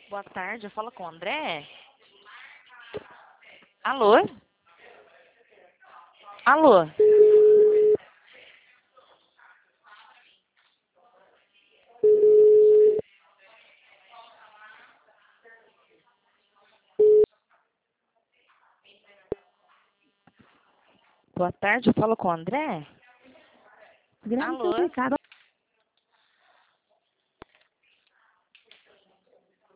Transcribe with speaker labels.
Speaker 1: Boa tarde, eu falo com o André. Alô? Alô? Boa tarde, eu falo com o André.
Speaker 2: Grave seu
Speaker 1: Alô?
Speaker 2: recado